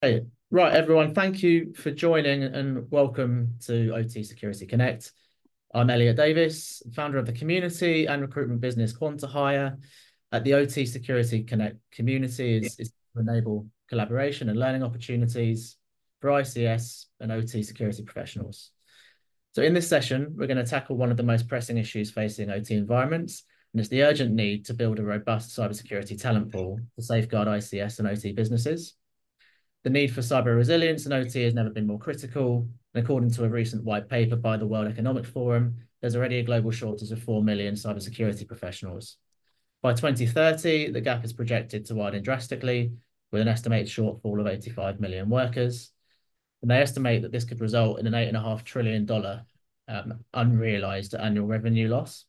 Hey, right, everyone. Thank you for joining and welcome to OT Security Connect. I'm Elliot Davis, founder of the community and recruitment business QuantaHire. At the OT Security Connect community is to enable collaboration and learning opportunities for ICS and OT security professionals. So in this session, we're going to tackle one of the most pressing issues facing OT environments, and it's the urgent need to build a robust cybersecurity talent pool to safeguard ICS and OT businesses. The need for cyber resilience in OT has never been more critical. And according to a recent white paper by the World Economic Forum, there's already a global shortage of 4 million cybersecurity professionals. By 2030, the gap is projected to widen drastically, with an estimated shortfall of 85 million workers. And they estimate that this could result in an $8.5 trillion unrealized annual revenue loss.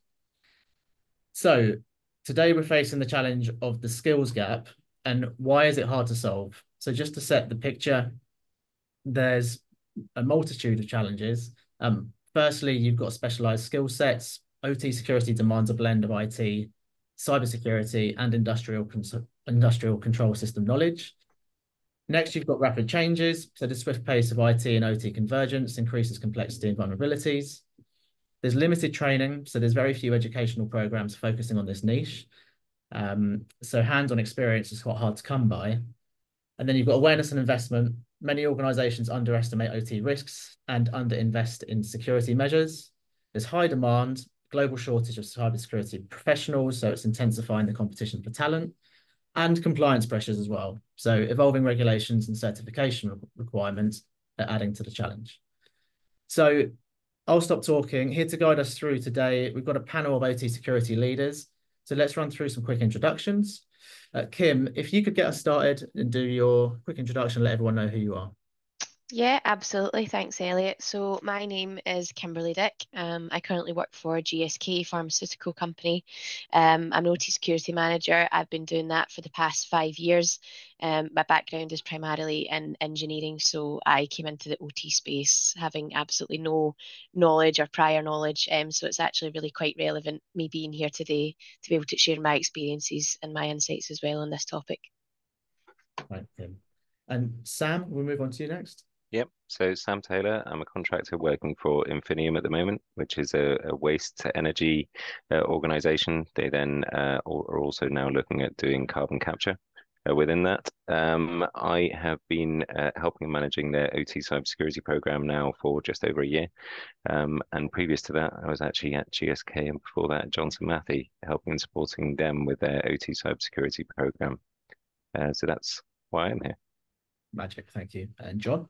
So today we're facing the challenge of the skills gap, and why is it hard to solve? So just to set the picture, there's a multitude of challenges. Firstly, you've got specialized skill sets. OT security demands a blend of IT, cybersecurity, and industrial control system knowledge. Next, you've got rapid changes. So the swift pace of IT and OT convergence increases complexity and vulnerabilities. There's limited training, so there's very few educational programs focusing on this niche. So hands-on experience is quite hard to come by. And then you've got awareness and investment. Many organizations underestimate OT risks and underinvest in security measures. There's high demand, global shortage of cybersecurity professionals, so it's intensifying the competition for talent, and compliance pressures as well. So evolving regulations and certification requirements are adding to the challenge. So I'll stop talking. Here to guide us through today, we've got a panel of OT security leaders. So let's run through some quick introductions. Kim, if you could get us started and do your quick introduction, let everyone know who you are. Yeah, absolutely. Thanks, Elliot. So my name is Kimberly Dick. I currently work for GSK Pharmaceutical Company. I'm an OT security manager. I've been doing that for the past 5 years. My background is primarily in engineering, so I came into the OT space having absolutely no knowledge or prior knowledge. So it's actually really quite relevant me being here today to be able to share my experiences and my insights as well on this topic. Right, Kim. And Sam, we'll move on to you next. Yep. So Sam Taylor, I'm a contractor working for Infinium at the moment, which is a waste to energy organization. They then are also now looking at doing carbon capture within that. I have been helping managing their OT cybersecurity program now for just over a year. And previous to that, I was actually at GSK, and before that, Johnson Matthey, helping and supporting them with their OT cybersecurity program. So that's why I'm here. Magic, thank you. And John?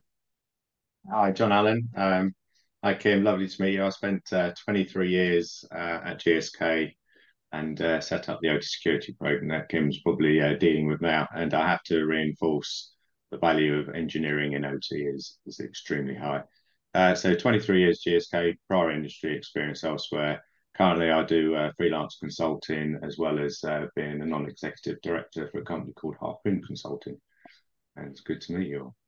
Hi, John Allen. Hi, Kim. Lovely to meet you. I spent 23 years at GSK and set up the OT security program that Kim's probably dealing with now. And I have to reinforce the value of engineering in OT is extremely high. So 23 years GSK, prior industry experience elsewhere. Currently, I do freelance consulting as well as being a non-executive director for a company called Harpoon Consulting. And it's good to meet you all.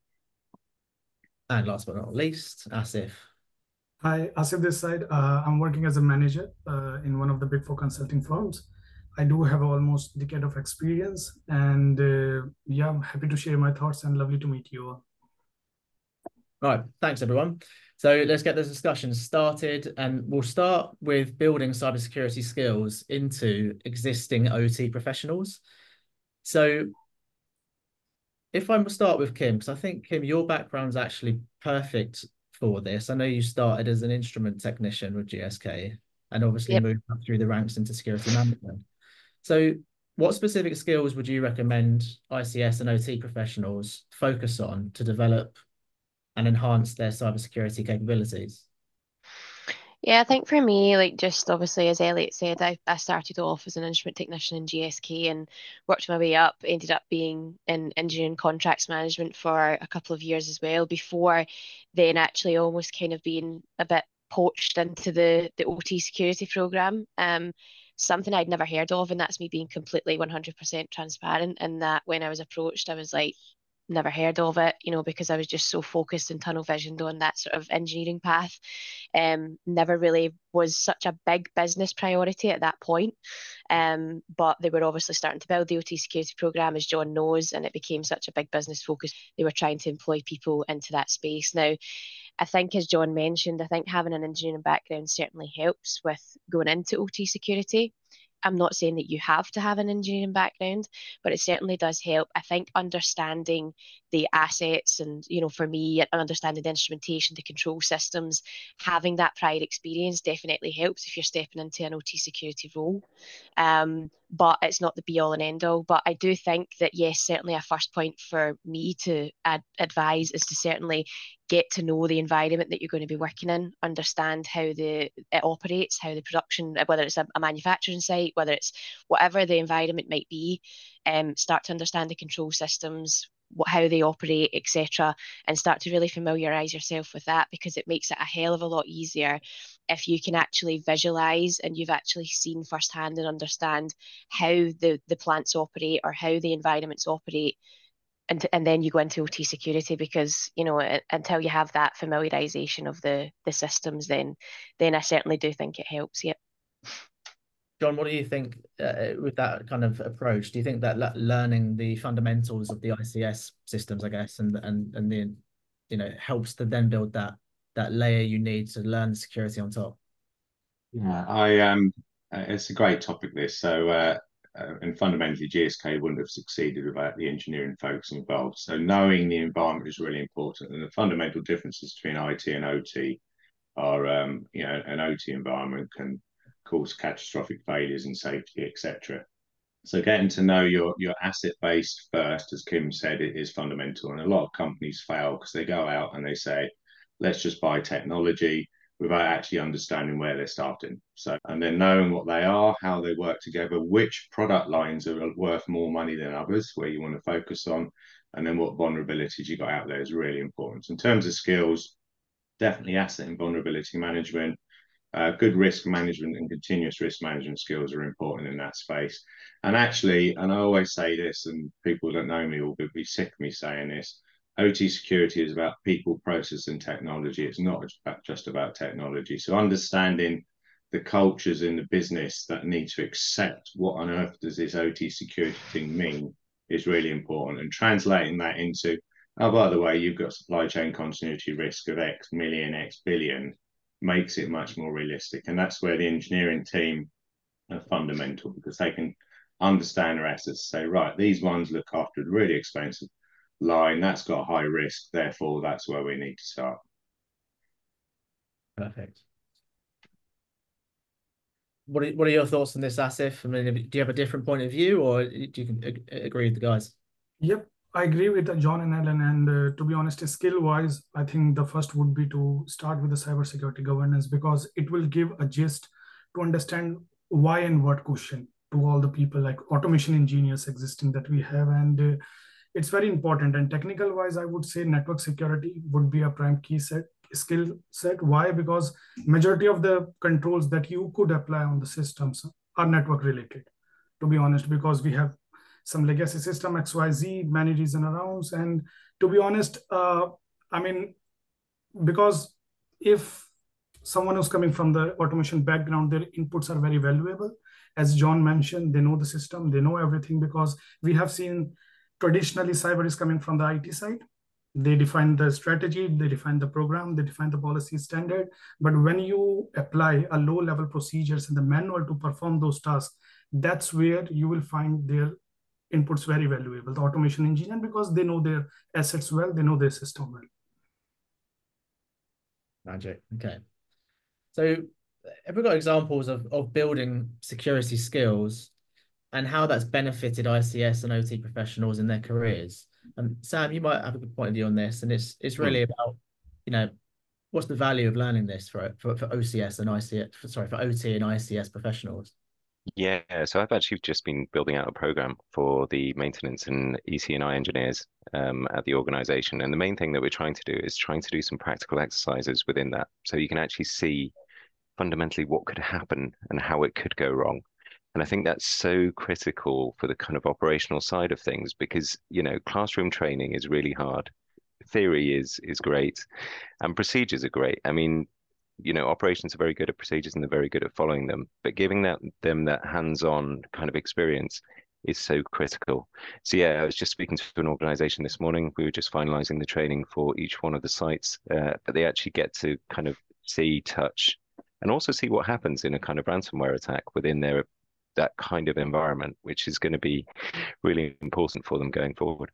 And last but not least, Asif. Hi, Asif this side. I'm working as a manager in one of the big four consulting firms. I do have almost a decade of experience, and yeah, I'm happy to share my thoughts and lovely to meet you all. Right, thanks everyone. So let's get this discussion started, and we'll start with building cybersecurity skills into existing OT professionals. So if I start with Kim, because I think, Kim, your background's actually perfect for this. I know you started as an instrument technician with GSK and obviously Yep. moved up through the ranks into security management. So what specific skills would you recommend ICS and OT professionals focus on to develop and enhance their cybersecurity capabilities? Yeah, I think for me, like just obviously as Elliot said, I started off as an instrument technician in GSK and worked my way up, ended up being in engineering contracts management for a couple of years as well, before then actually almost kind of being a bit poached into the OT security program. Something I'd never heard of, and that's me being completely 100% transparent. And that when I was approached, I was like, never heard of it, because I was just so focused and tunnel visioned on that sort of engineering path. Never really was such a big business priority at that point. But they were obviously starting to build the OT security program, as John knows, and it became such a big business focus. They were trying to employ people into that space. Now, I think, as John mentioned, I think having an engineering background certainly helps with going into OT security. I'm not saying that you have to have an engineering background, but it certainly does help. I think understanding the assets and, for me, understanding the instrumentation, the control systems, having that prior experience definitely helps if you're stepping into an OT security role. But it's not the be all and end all. But I do think that, yes, certainly a first point for me to advise is to certainly get to know the environment that you're going to be working in, understand how it operates, how the production, whether it's a manufacturing site, whether it's whatever the environment might be, start to understand the control systems, how they operate, etc., and start to really familiarize yourself with that, because it makes it a hell of a lot easier if you can actually visualize and you've actually seen firsthand and understand how the plants operate or how the environments operate. And then you go into OT security, because until you have that familiarization of the systems, then I certainly do think it helps. Yep. John, what do you think with that kind of approach? Do you think that learning the fundamentals of the ICS systems, I guess, and the helps to then build that layer you need to learn security on top? Yeah, it's a great topic, this. So and fundamentally, GSK wouldn't have succeeded without the engineering folks involved. So knowing the environment is really important, and the fundamental differences between IT and OT are, an OT environment can cause catastrophic failures in safety, etc. So getting to know your asset base first, as Kim said, it is fundamental. And a lot of companies fail because they go out and they say, let's just buy technology without actually understanding where they're starting. So, and then knowing what they are, how they work together, which product lines are worth more money than others, where you want to focus on, and then what vulnerabilities you got out there is really important. In terms of skills, definitely asset and vulnerability management, good risk management and continuous risk management skills are important in that space. And actually, and I always say this, and people that know me will be sick of me saying this, OT security is about people, process, and technology. It's not just about technology. So understanding the cultures in the business that need to accept what on earth does this OT security thing mean is really important. And translating that into, oh, by the way, you've got supply chain continuity risk of X million, X billion, makes it much more realistic. And that's where the engineering team are fundamental, because they can understand their assets, say, right, these ones look after a really expensive line, that's got high risk, therefore that's where we need to start. Perfect. What are your thoughts on this, Asif? I mean, do you have a different point of view, or do you agree with the guys? Yep, I agree with John and Alan. And to be honest, skill-wise, I think the first would be to start with the cybersecurity governance, because it will give a gist to understand why and what question to all the people like automation engineers existing that we have. And it's very important. And technical-wise, I would say network security would be a prime key skill set. Why? Because majority of the controls that you could apply on the systems are network related, to be honest, because we have some legacy system XYZ, many reason arounds. And to be honest, I mean, because if someone who's coming from the automation background, their inputs are very valuable. As John mentioned, they know the system, they know everything, because we have seen traditionally cyber is coming from the IT side. They define the strategy, they define the program, they define the policy standard. But when you apply a low level procedures in the manual to perform those tasks, that's where you will find their inputs very valuable, the automation engineer, because they know their assets well, they know their system well. Magic. Okay. So have we got examples of building security skills and how that's benefited ICS and OT professionals in their careers? Sam, you might have a good point of view on this, and it's really about, what's the value of learning this for OCS and ICS, for OT and ICS professionals? Yeah, so I've actually just been building out a program for the maintenance and EC&I engineers at the organization. And the main thing that we're trying to do is trying to do some practical exercises within that. So you can actually see fundamentally what could happen and how it could go wrong. And I think that's so critical for the kind of operational side of things because, classroom training is really hard. Theory is great and procedures are great. I mean, operations are very good at procedures and they're very good at following them, but giving them that hands-on kind of experience is so critical. So yeah, I was just speaking to an organization this morning. We were just finalizing the training for each one of the sites, but they actually get to kind of see, touch, and also see what happens in a kind of ransomware attack within that kind of environment, which is going to be really important for them going forward.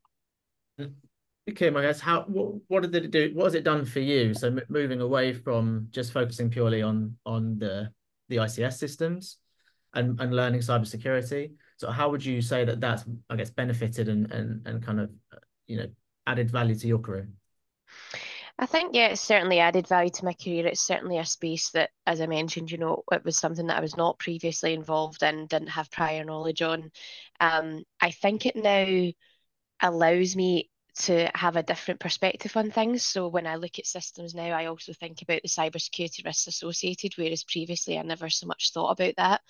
Kim, I guess what did it do? What has it done for you? So moving away from just focusing purely on the ICS systems and learning cybersecurity. So how would you say that that's, I guess, benefited and kind of added value to your career? I think, yeah, it's certainly added value to my career. It's certainly a space that, as I mentioned, it was something that I was not previously involved in, didn't have prior knowledge on. I think it now allows me to have a different perspective on things. So when I look at systems now, I also think about the cybersecurity risks associated, whereas previously I never so much thought about that.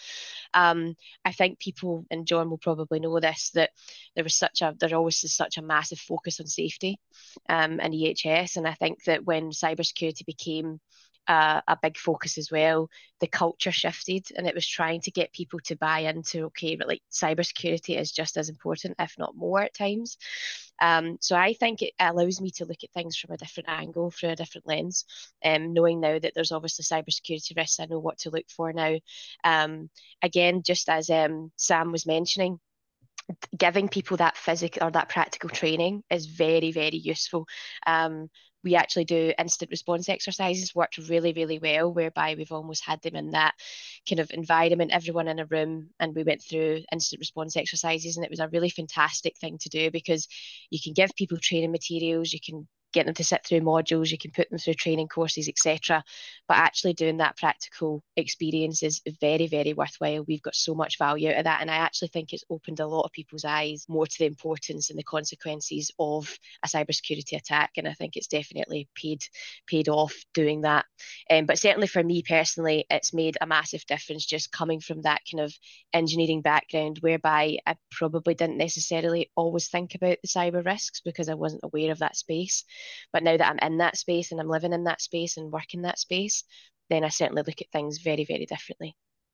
I think people, and John will probably know this, that there always is such a massive focus on safety in EHS. And I think that when cybersecurity became a big focus as well, the culture shifted and it was trying to get people to buy into, okay, but like cybersecurity is just as important, if not more at times. So I think it allows me to look at things from a different angle, through a different lens. Knowing now that there's obviously cybersecurity risks, I know what to look for now. Again, just as Sam was mentioning, giving people that physical or that practical training is very, very useful. We actually do instant response exercises, worked really, really well, whereby we've almost had them in that kind of environment, everyone in a room, and we went through instant response exercises, and it was a really fantastic thing to do because you can give people training materials, you can get them to sit through modules, you can put them through training courses, etc. But actually doing that practical experience is very, very worthwhile. We've got so much value out of that. And I actually think it's opened a lot of people's eyes more to the importance and the consequences of a cybersecurity attack. And I think it's definitely paid off doing that. But certainly for me personally, it's made a massive difference just coming from that kind of engineering background, whereby I probably didn't necessarily always think about the cyber risks because I wasn't aware of that space. But now that I'm in that space and I'm living in that space and work in that space, then I certainly look at things very, very differently.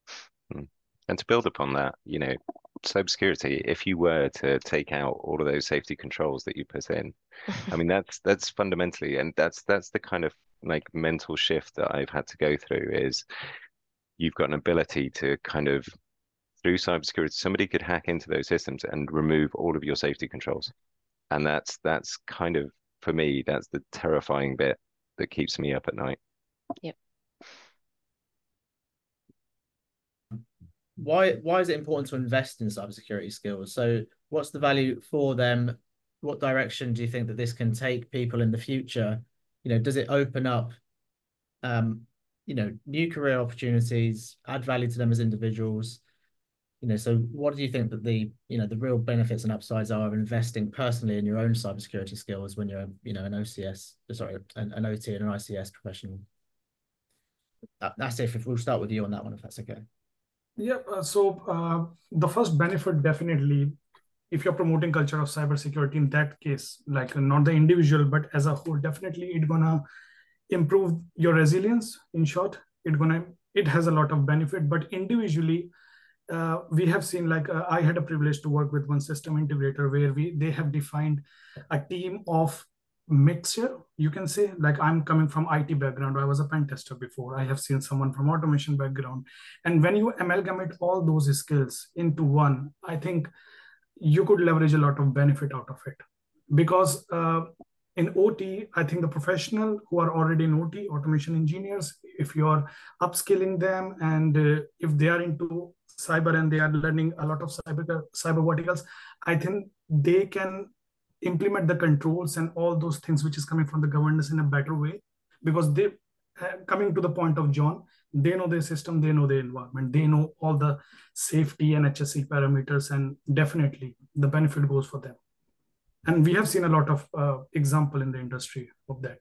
And to build upon that, cybersecurity, if you were to take out all of those safety controls that you put in, I mean, that's fundamentally, and that's the kind of like mental shift that I've had to go through is you've got an ability to kind of, through cybersecurity, somebody could hack into those systems and remove all of your safety controls. And that's kind of, for me, that's the terrifying bit that keeps me up at night. Yep. Why is it important to invest in cybersecurity skills? So what's the value for them? What direction do you think that this can take people in the future? Does it open up new career opportunities, add value to them as individuals? So what do you think that the real benefits and upsides are of investing personally in your own cybersecurity skills when you're, an OCS, an OT and an ICS professional? That's if we'll start with you on that one, if that's okay. Yeah, so the first benefit, definitely, if you're promoting culture of cybersecurity, in that case, like not the individual, but as a whole, definitely it's gonna improve your resilience. In short, it has a lot of benefit, but individually, we have seen, like I had a privilege to work with one system integrator where they have defined a team of mixture, you can say. Like, I'm coming from IT background, I was a pen tester before, I have seen someone from automation background, and when you amalgamate all those skills into one, I think you could leverage a lot of benefit out of it. Because in OT, I think the professional who are already in OT, automation engineers, if you're upskilling them and if they are into cyber and they are learning a lot of cyber verticals, I think they can implement the controls and all those things which is coming from the governance in a better way, because they, coming to the point of John, they know their system, they know their environment, they know all the safety and HSE parameters, and definitely the benefit goes for them. And we have seen a lot of example in the industry of that.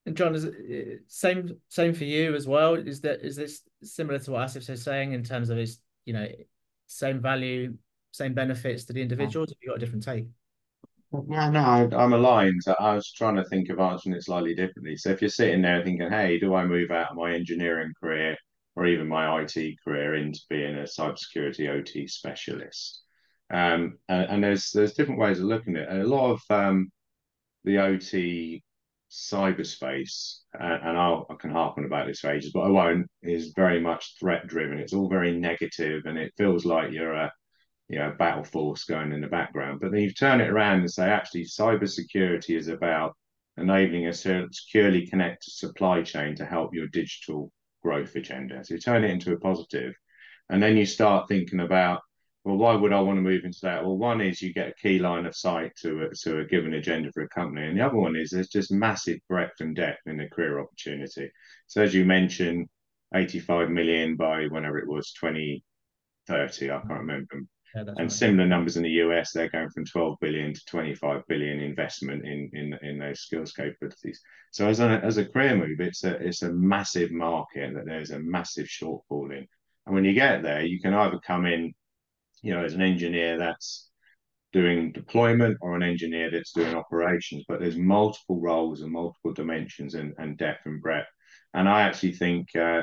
And John, is it same for you as well? Is this similar to what Asif is saying in terms of his, same value, same benefits to the individuals? Have you got a different take? No, I'm aligned. I was trying to think of answering it slightly differently. So if you're sitting there thinking, hey, do I move out of my engineering career or even my IT career into being a cybersecurity OT specialist? And there's different ways of looking at it. A lot of the OT cyberspace, and I can harp on about this for ages, but I won't, is very much threat driven. It's all very negative, and it feels like you're a battle force going in the background. But then you turn it around and say, actually, cybersecurity is about enabling a securely connected supply chain to help your digital growth agenda. So you turn it into a positive, and then you start thinking about, well, why would I want to move into that? Well, one is you get a key line of sight to a given agenda for a company, and the other one is there's just massive breadth and depth in the career opportunity. So as you mentioned, 85 million by whenever it was 2030, I can't remember. Yeah, that's and right. similar numbers in the US, they're going from 12 billion to 25 billion investment in those skills capabilities. So as a career move, it's a massive market that there's a massive shortfall in. And when you get there, you can either come in, as an engineer that's doing deployment or an engineer that's doing operations, but there's multiple roles and multiple dimensions and depth and breadth. And I actually think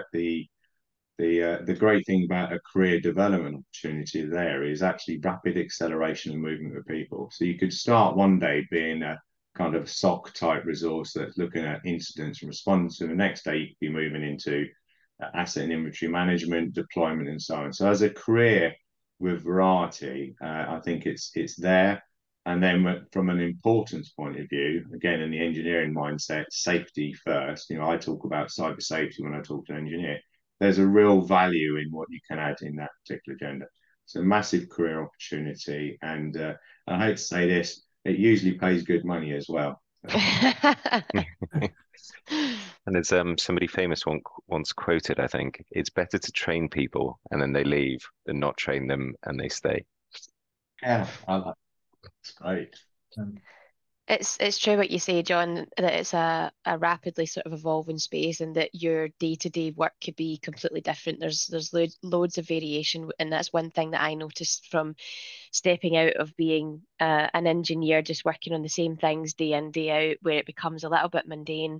the great thing about a career development opportunity there is actually rapid acceleration and movement of people. So you could start one day being a kind of SOC type resource that's looking at incidents and responding to. The next day you could be moving into asset and inventory management, deployment, and so on. So as a career with variety, I think it's there. And then from an importance point of view, again, in the engineering mindset, safety first. I talk about cyber safety when I talk to an engineer. There's a real value in what you can add in that particular agenda. It's a massive career opportunity. And I hate to say this, it usually pays good money as well. And as somebody famous once quoted, I think, it's better to train people and then they leave than not train them and they stay. Yeah, I like that. It's great. It's true what you say, John, that it's a rapidly sort of evolving space and that your day-to-day work could be completely different. There's loads of variation, and that's one thing that I noticed from stepping out of being an engineer, just working on the same things day in, day out, where it becomes a little bit mundane.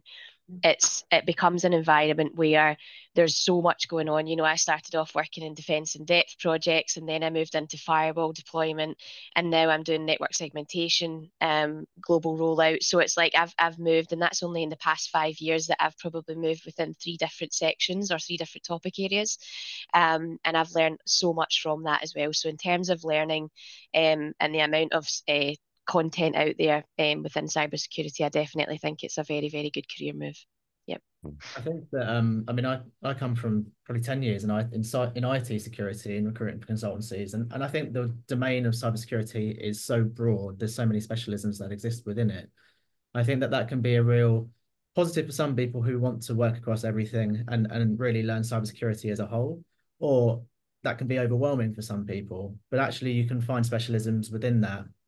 It becomes an environment where there's so much going on. I started off working in defense and depth projects, and then I moved into firewall deployment, and now I'm doing network segmentation, global rollout. So it's like I've moved, and that's only in the past 5 years that I've probably moved within 3 different sections or 3 different topic areas, and I've learned so much from that as well. So in terms of learning, and the amount of content out there within cybersecurity, I definitely think it's a very, very good career move. Yep. I think that I come from probably 10 years in IT security and recruiting for consultancies, and I think the domain of cybersecurity is so broad. There's so many specialisms that exist within it. I think that can be a real positive for some people who want to work across everything and really learn cybersecurity as a whole, or that can be overwhelming for some people. But actually, you can find specialisms within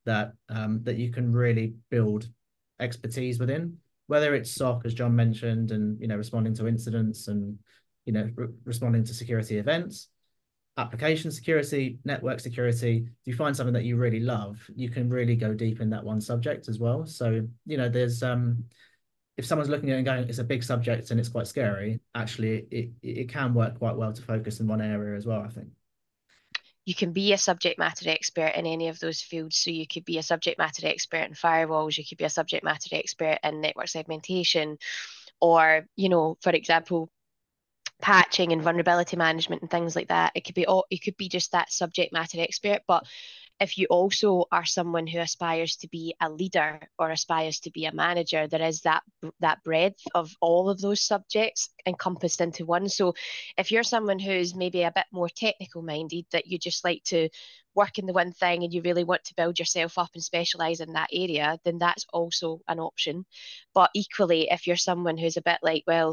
that you can really build expertise within, whether it's SOC, as John mentioned, and responding to incidents and responding to security events, application security, network security. If you find something that you really love, you can really go deep in that one subject as well. So there's if someone's looking at it and going, it's a big subject and it's quite scary, actually it can work quite well to focus in one area as well, I think. You can be a subject matter expert in any of those fields. So you could be a subject matter expert in firewalls, you could be a subject matter expert in network segmentation, or, for example, patching and vulnerability management and things like that. It could be just that subject matter expert. But if you also are someone who aspires to be a leader or aspires to be a manager, there is that breadth of all of those subjects encompassed into one. So if you're someone who's maybe a bit more technical minded, that you just like to work in the one thing and you really want to build yourself up and specialize in that area, then that's also an option. But equally, if you're someone who's a bit like, well,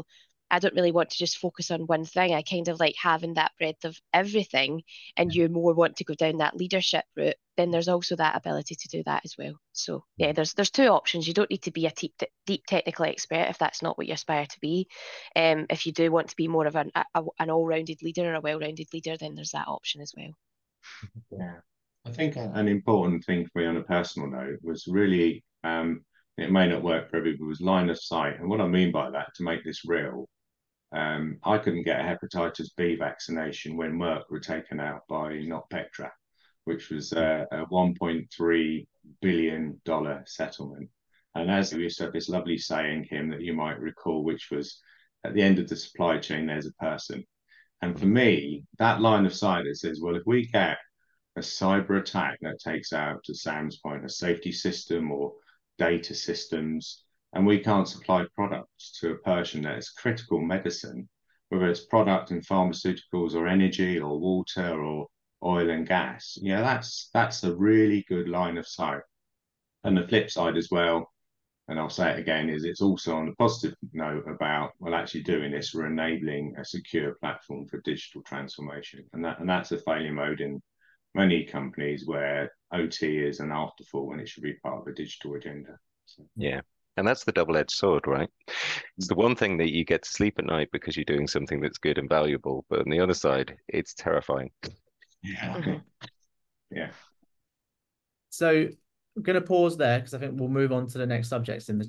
I don't really want to just focus on one thing. I kind of like having that breadth of everything, and you more want to go down that leadership route, then there's also that ability to do that as well. So yeah, there's two options. You don't need to be a deep technical expert if that's not what you aspire to be. If you do want to be more of an all-rounded leader or a well-rounded leader, then there's that option as well. Yeah, I think an important thing for me on a personal note was really, it may not work for everybody, was line of sight. And what I mean by that, to make this real, I couldn't get a hepatitis B vaccination when Merck were taken out by NotPetya, which was a $1.3 billion settlement. And as we used to have this lovely saying, Kim, that you might recall, which was, at the end of the supply chain, there's a person. And for me, that line of sight that says, well, if we get a cyber attack that takes out, to Sam's point, a safety system or data systems, and we can't supply products to a person that is critical medicine, whether it's product in pharmaceuticals or energy or water or oil and gas, that's a really good line of sight. And the flip side as well, and I'll say it again, is it's also on the positive note about, well, actually doing this, we're enabling a secure platform for digital transformation. And that's a failure mode in many companies where OT is an afterthought when it should be part of a digital agenda. So. Yeah. And that's the double-edged sword, right? It's the one thing that you get to sleep at night because you're doing something that's good and valuable, but on the other side, it's terrifying. Yeah. Yeah. So I'm going to pause there because I think we'll move on to the next subjects in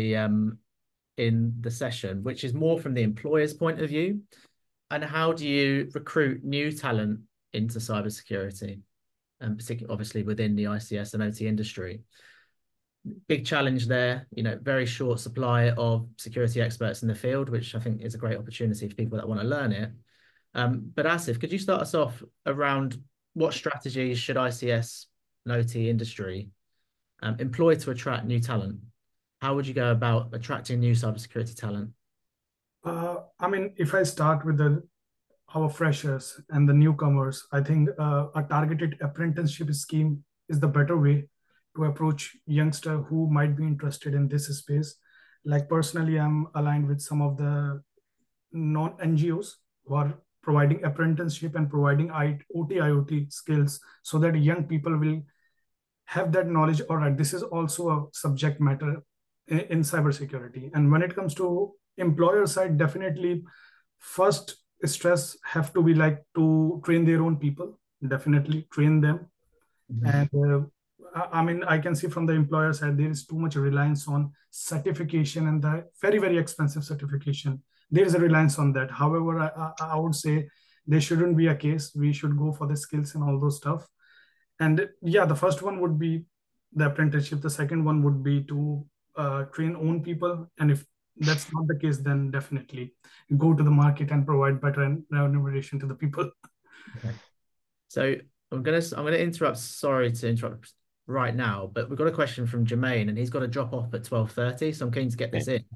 the session, which is more from the employer's point of view. And how do you recruit new talent into cybersecurity, and particularly obviously within the ICS and OT industry? Big challenge there, very short supply of security experts in the field, which I think is a great opportunity for people that want to learn it. But Asif, could you start us off around what strategies should ICS and OT industry employ to attract new talent? How would you go about attracting new cybersecurity talent? I mean, if I start with our freshers and the newcomers, I think a targeted apprenticeship scheme is the better way to approach youngster who might be interested in this space. Like personally, I'm aligned with some of the non-NGOs who are providing apprenticeship and providing OT, IoT skills so that young people will have that knowledge. All right, this is also a subject matter in cybersecurity. And when it comes to employer side, definitely first stress have to be like to train their own people, definitely train them. And I mean, I can see from the employer side, there is too much reliance on certification and the very, very expensive certification. There is a reliance on that. However, I would say there shouldn't be a case. We should go for the skills and all those stuff. And yeah, the first one would be the apprenticeship. The second one would be to train own people. And if that's not the case, then definitely go to the market and provide better remuneration to the people. Okay. So I'm gonna interrupt. Sorry to interrupt right now, but we've got a question from Jermaine, and he's got to drop off at 12:30. So I'm keen to get this in.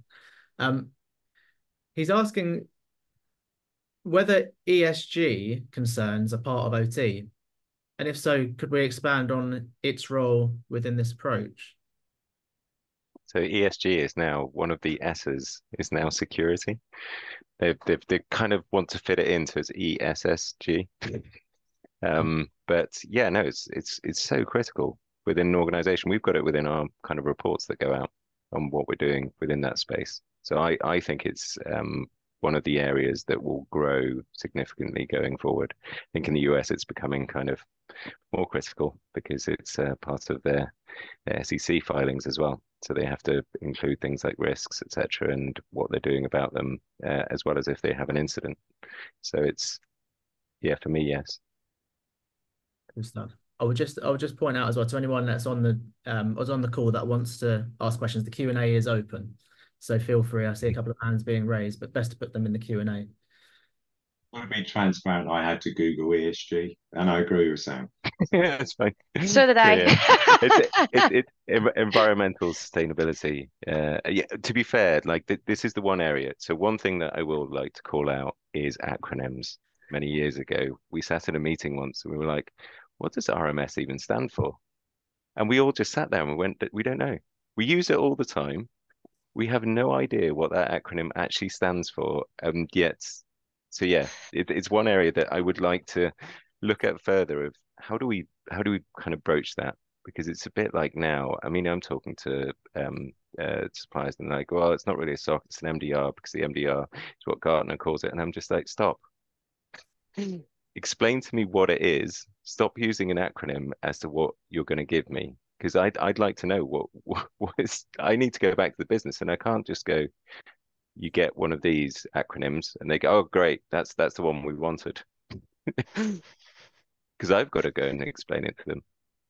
He's asking whether ESG concerns are part of OT, and if so, could we expand on its role within this approach? So ESG is now one of the S's is now security. They kind of want to fit it into as ESSG. But yeah, no, it's so critical within an organization. We've got it within our kind of reports that go out on what we're doing within that space. So I think it's one of the areas that will grow significantly going forward. I think in the US it's becoming kind of more critical because it's part of their SEC filings as well. So they have to include things like risks, etc., and what they're doing about them, as well as if they have an incident. So it's, yeah, for me, yes. Good stuff. I would just point out as well to anyone that's on the call that wants to ask questions, the Q&A is open. So feel free. I see a couple of hands being raised, but best to put them in the Q&A. To be transparent, I had to Google ESG, and I agree with Sam. Yeah, that's fine. So did I. It's environmental sustainability. Yeah, to be fair, like this is the one area. So one thing that I will like to call out is acronyms. Many years ago, we sat in a meeting once and we were like, what does RMS even stand for? And we all just sat there and we went, we don't know. We use it all the time. we have no idea what that acronym actually stands for. Yet, so yeah, it's one area that I would like to look at further of how do we kind of broach that? Because it's a bit like now, I mean, I'm talking to suppliers and they're like, well, it's not really a SOC, it's an MDR because the MDR is what Gartner calls it. And I'm just like, stop. Explain to me what it is. Stop using an acronym as to what you're going to give me. Because I'd like to know what is, I need to go back to the business and I can't just go, you get one of these acronyms and they go, oh, great, that's the one we wanted. Because I've got to go and explain it to them.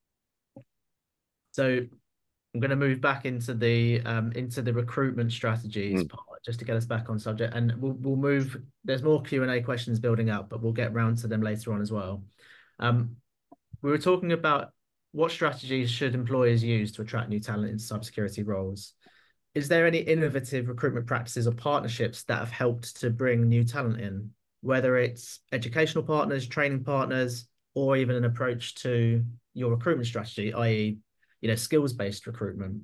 So I'm going to move back into the recruitment strategies part, just to get us back on subject, and we'll move. There's more Q&A questions building up, but we'll get round to them later on as well. We were talking about what strategies should employers use to attract new talent into cybersecurity roles. Is there any innovative recruitment practices or partnerships that have helped to bring new talent in, whether it's educational partners, training partners, or even an approach to your recruitment strategy, i.e., skills-based recruitment?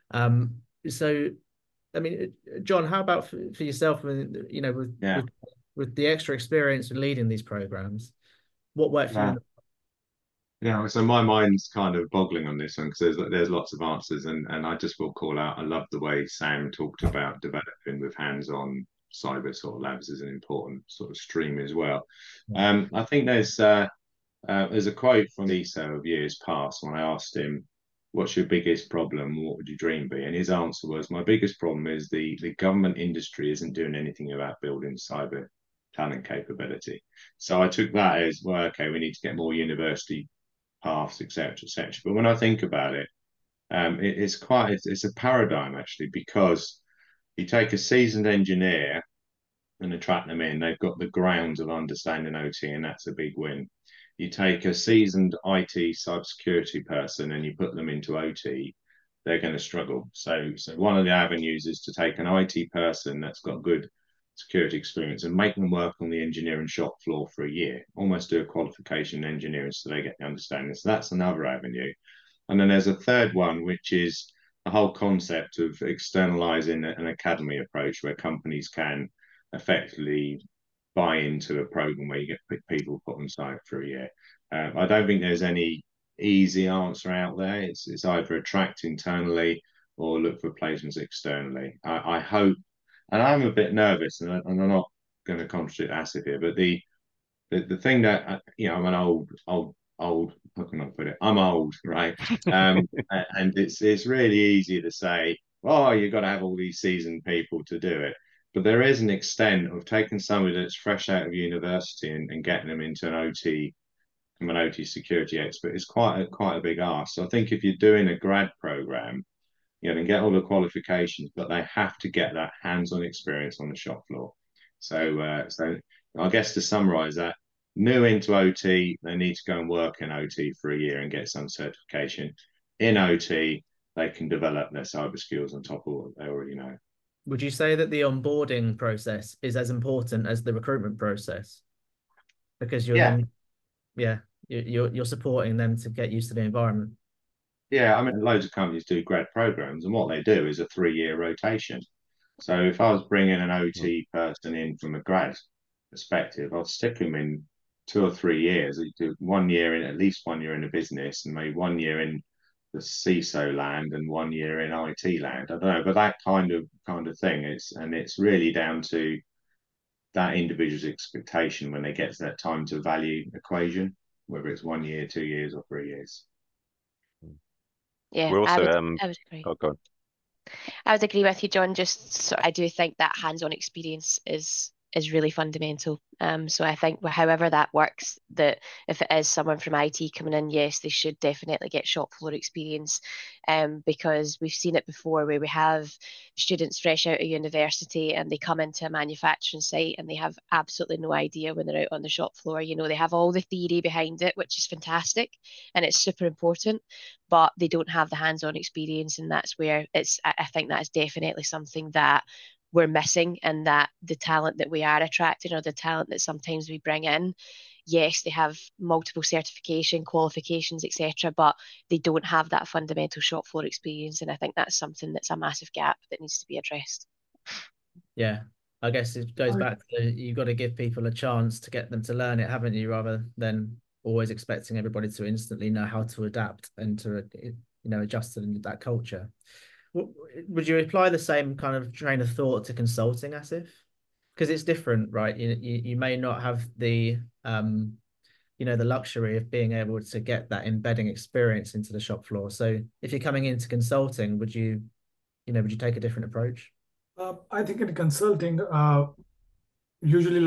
So, I mean, John, how about for yourself? I mean, with the extra experience in leading these programs, what worked for you? Yeah, so my mind's kind of boggling on this one because there's lots of answers, and I just will call out. I love the way Sam talked about developing with hands-on cyber sort of labs as an important sort of stream as well. I think there's a quote from ESO of years past when I asked him, "What's your biggest problem? What would your dream be?" And his answer was, "My biggest problem is the government industry isn't doing anything about building cyber talent capability." So I took that as, well, okay, we need to get more university paths, etc., etc. But when I think about it, it's a paradigm actually, because you take a seasoned engineer and attract them in, they've got the grounds of understanding OT, and that's a big win. You take a seasoned IT cybersecurity person and you put them into OT, they're going to struggle. So one of the avenues is to take an IT person that's got good security experience and make them work on the engineering shop floor for a year, almost do a qualification in engineering so they get the understanding. So that's another avenue. And then there's a third one, which is the whole concept of externalizing an academy approach where companies can effectively buy into a program where you get people put on site for a year. I don't think there's any easy answer out there. It's either attract internally or look for placements externally. I hope, and I'm a bit nervous, and I'm not going to contradict Asif here, but the thing that I'm an old. How can I put it? I'm old, right? And it's really easy to say, "Oh, you've got to have all these seasoned people to do it." But there is an extent of taking somebody that's fresh out of university and getting them into an OT, from an OT security expert is quite a big ask. So I think if you're doing a grad program, and get all the qualifications, but they have to get that hands-on experience on the shop floor. So I guess to summarize that, new into OT, they need to go and work in OT for a year and get some certification. In OT, they can develop their cyber skills on top of what they already know. Would you say that the onboarding process is as important as the recruitment process? Because you're you're supporting them to get used to the environment. Yeah, I mean, loads of companies do grad programs, and what they do is a 3-year rotation. So if I was bringing an OT person in from a grad perspective, I'd stick them in 2 or 3 years. You do 1 year in, at least 1 year in a business, and maybe 1 year in the CISO land and 1 year in IT land. I don't know, but that kind of thing. It's really down to that individual's expectation when they get to that time to value equation, whether it's 1 year, 2 years, or 3 years. Yeah, We're also I would agree. Oh, go on. I would agree with you, John. I do think that hands-on experience is really fundamental. So I think however that works, that if it is someone from IT coming in, yes, they should definitely get shop floor experience, because we've seen it before where we have students fresh out of university and they come into a manufacturing site and they have absolutely no idea when they're out on the shop floor. They have all the theory behind it, which is fantastic and it's super important, but they don't have the hands-on experience, and that's where I think that is definitely something that we're missing, and that the talent that we are attracting, or the talent that sometimes we bring in, yes, they have multiple certification, qualifications, etc., but they don't have that fundamental shop floor experience. And I think that's something that's a massive gap that needs to be addressed. Yeah, I guess it goes back to you've got to give people a chance to get them to learn it, haven't you? Rather than always expecting everybody to instantly know how to adapt and to, adjust to that culture. Would you apply the same kind of train of thought to consulting, Asif? Because it's different, right? You may not have the the luxury of being able to get that embedding experience into the shop floor. So if you're coming into consulting, would you take a different approach? I think in consulting, usually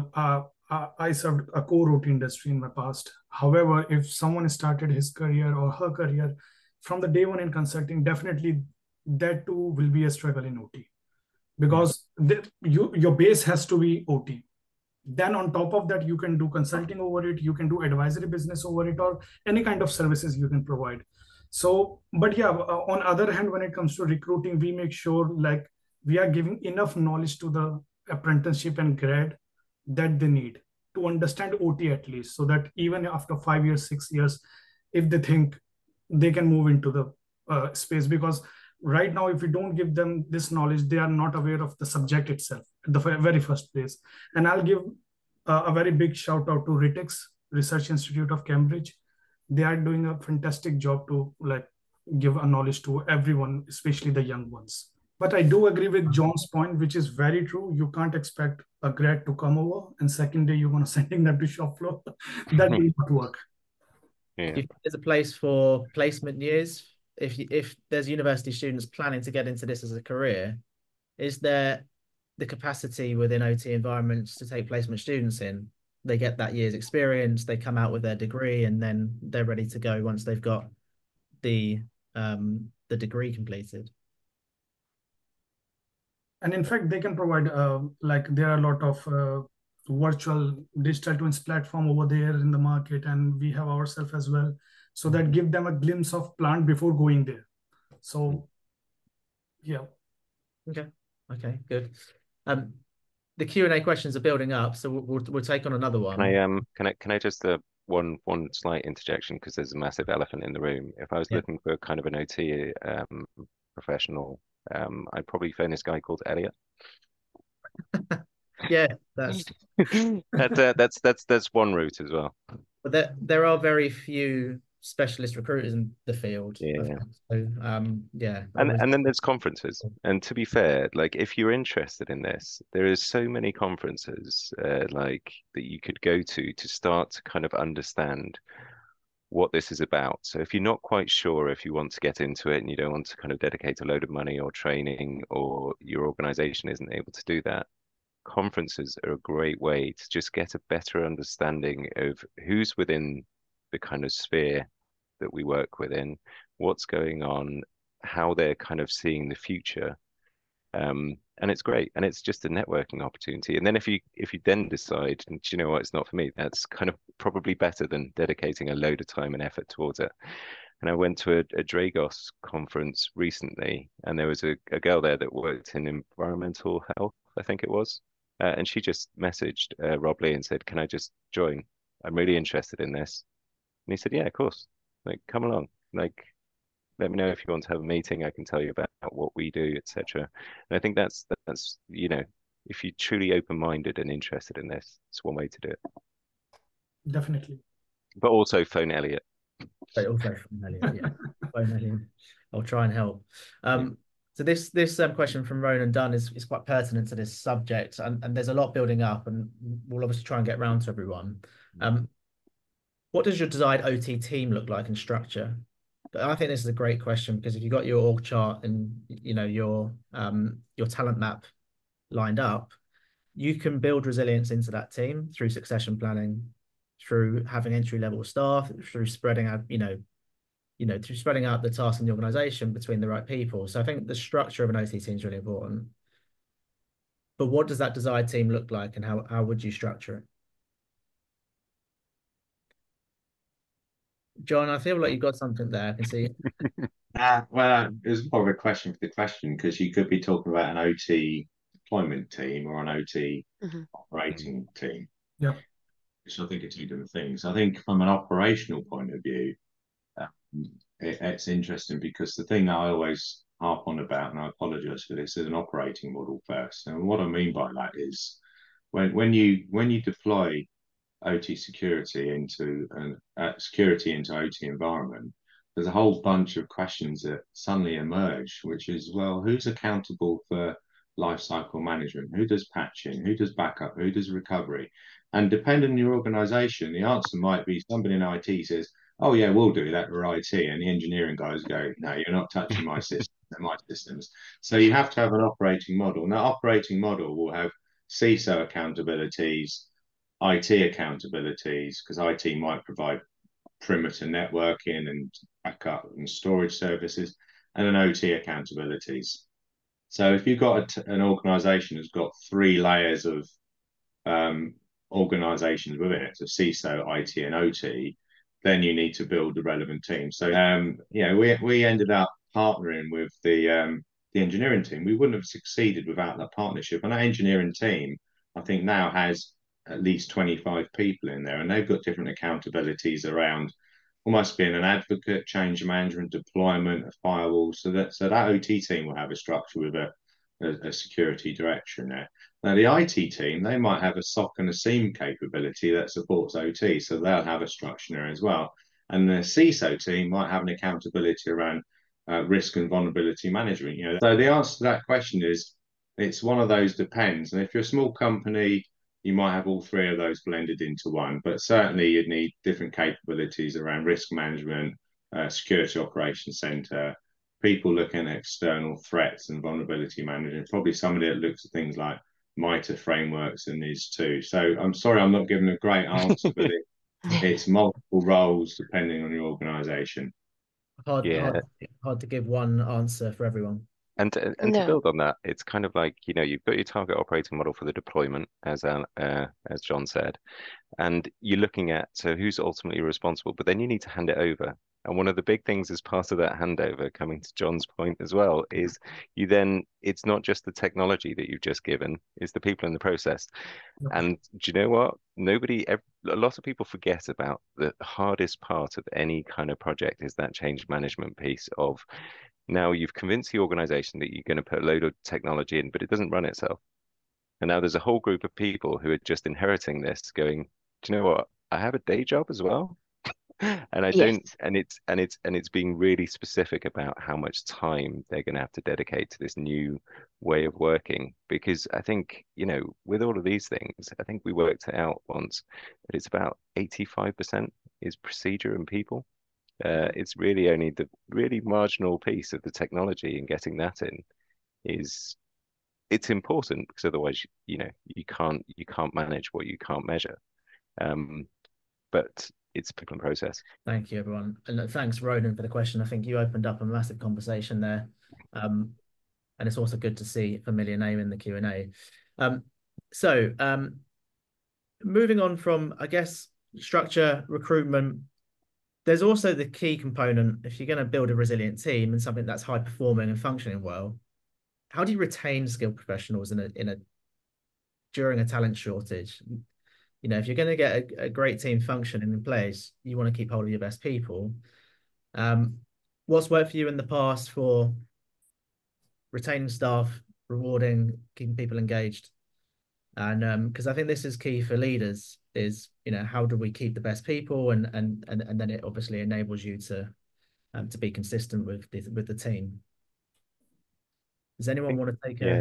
I served a core OT industry in my past. However, if someone started his career or her career from the day one in consulting, definitely that too will be a struggle in OT, because your base has to be OT. Then on top of that, you can do consulting over it, you can do advisory business over it, or any kind of services you can provide. So, but yeah, on other hand, when it comes to recruiting, we make sure like we are giving enough knowledge to the apprenticeship and grad that they need to understand OT at least, so that even after 5 years, 6 years, if they think they can move into the space. Because right now, if we don't give them this knowledge, they are not aware of the subject itself at the very first place. And I'll give a very big shout out to RITEX, Research Institute of Cambridge. They are doing a fantastic job to like give a knowledge to everyone, especially the young ones. But I do agree with John's point, which is very true. You can't expect a grad to come over and second day you're going to sending them to shop floor. That will not work. Yeah. If there's a place for placement years, if there's university students planning to get into this as a career, is there the capacity within OT environments to take placement students in? They get that year's experience, they come out with their degree, and then they're ready to go once they've got the degree completed. And in fact, they can provide like there are a lot of virtual digital twins platform over there in the market, and we have ourselves as well. So that give them a glimpse of plant before going there. So yeah. Okay, good. The Q&A questions are building up, so we'll take on another one. Can I just one slight interjection, because there's a massive elephant in the room. If I was looking for kind of an OT professional, I'd probably phone this guy called Elliot. Yeah, that's that's one route as well. But there are very few specialist recruiters in the field. Yeah. So And then there's conferences. And to be fair, like if you're interested in this, there is so many conferences like that you could go to start to kind of understand what this is about. So if you're not quite sure if you want to get into it and you don't want to kind of dedicate a load of money or training, or your organization isn't able to do that, conferences are a great way to just get a better understanding of who's within the kind of sphere that we work within, what's going on, how they're kind of seeing the future. And it's great, and it's just a networking opportunity. And then if you then decide, do you know what, it's not for me, that's kind of probably better than dedicating a load of time and effort towards it. And I went to a Dragos conference recently, and there was a girl there that worked in environmental health, I think it was. And she just messaged Rob Lee and said, "Can I just join? I'm really interested in this." And he said, "Yeah, of course. Like, come along. Like, let me know if you want to have a meeting. I can tell you about what we do, etc." And I think that's if you're truly open-minded and interested in this, it's one way to do it. Definitely. But also phone Elliot. But also phone Elliot, yeah. Phone Elliot. I'll try and help. So this question from Ronan Dunn is quite pertinent to this subject, and there's a lot building up, and we'll obviously try and get round to everyone. What does your desired OT team look like in structure? But I think this is a great question, because if you've got your org chart and your talent map lined up, you can build resilience into that team through succession planning, through having entry-level staff, through spreading out, through spreading out the tasks in the organization between the right people. So I think the structure of an OT team is really important. But what does that desired team look like, and how would you structure it? John, I feel like you've got something there. I can see. Well, it was probably a question for the question, because you could be talking about an OT deployment team or an OT operating team. Yeah. which I think are two different things. I think from an operational point of view, it's interesting because the thing that I always harp on about, and I apologise for this, is an operating model first. And what I mean by that is when you deploy OT security into security into OT environment, there's a whole bunch of questions that suddenly emerge, which is, well, who's accountable for lifecycle management? Who does patching? Who does backup? Who does recovery? And depending on your organization, the answer might be somebody in IT says, oh yeah, we'll do that for IT. And the engineering guys go, no, you're not touching my system, they're my systems. So you have to have an operating model. Now, operating model will have CISO accountabilities, IT accountabilities, because IT might provide perimeter networking and backup and storage services, and an OT accountabilities. So if you've got an organization that's got three layers of organizations within it, so CISO, IT, and OT, then you need to build the relevant team. So we ended up partnering with the engineering team. We wouldn't have succeeded without that partnership. And that engineering team, I think, now has at least 25 people in there, and they've got different accountabilities around almost being an advocate, change management, deployment, a firewall. So that OT team will have a structure with a security director in there. Now the IT team, they might have a SOC and a SIEM capability that supports OT, so they'll have a structure there as well. And the CISO team might have an accountability around risk and vulnerability management. So the answer to that question is, it's one of those depends. And if you're a small company, you might have all three of those blended into one, but certainly you'd need different capabilities around risk management, security operations center, people looking at external threats and vulnerability management, probably somebody that looks at things like MITRE frameworks and these too. So I'm sorry, I'm not giving a great answer, but it's multiple roles depending on your organization. Hard to give one answer for everyone. And to build on that, it's kind of like, you've got your target operating model for the deployment, as John said, and you're looking at, so who's ultimately responsible, but then you need to hand it over. And one of the big things as part of that handover, coming to John's point as well, is it's not just the technology that you've just given, it's the people in the process. And do you know what? A lot of people forget about the hardest part of any kind of project is that change management piece of, now you've convinced the organization that you're going to put a load of technology in, but it doesn't run itself. And now there's a whole group of people who are just inheriting this going, do you know what? I have a day job as well. And I don't, and it's being really specific about how much time they're going to have to dedicate to this new way of working. Because I think, with all of these things, I think we worked it out once, but it's about 85% is procedure and people. It's really only the really marginal piece of the technology, and getting that in it's important, because otherwise, you can't manage what you can't measure. But it's people and process. Thank you, everyone. And thanks, Ronan, for the question. I think you opened up a massive conversation there. And it's also good to see a familiar name in the Q&A. Moving on from, I guess, structure, recruitment, there's also the key component. If you're going to build a resilient team and something that's high performing and functioning well, how do you retain skilled professionals during a talent shortage? If you're going to get a great team functioning in place, you want to keep hold of your best people. What's worked for you in the past for retaining staff, rewarding, keeping people engaged? And because I think this is key for leaders, is how do we keep the best people, and then it obviously enables you to be consistent with the team. Does anyone want to take